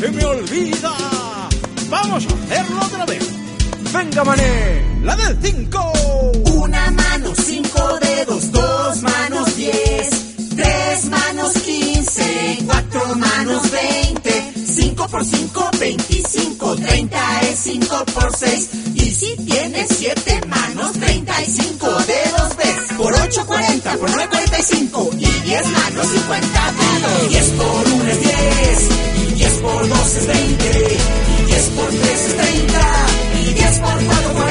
se me olvida. Vamos a hacerlo otra vez. Venga, mané, la del 5. Una mano, 5 dedos, 2 manos, 10, 3 manos, 15, 4 manos, 20, 5 por 5, 25, 30 es 5 por 6. Y si tienes 7 manos, 35 dedos ves. Por 8, 40, por 9, 45. Y 10 manos, 50 dedos. 10 por 1 es 10. Y 10 por 2 es 20. Y 10 por 3 es 30. Y 10 por 4,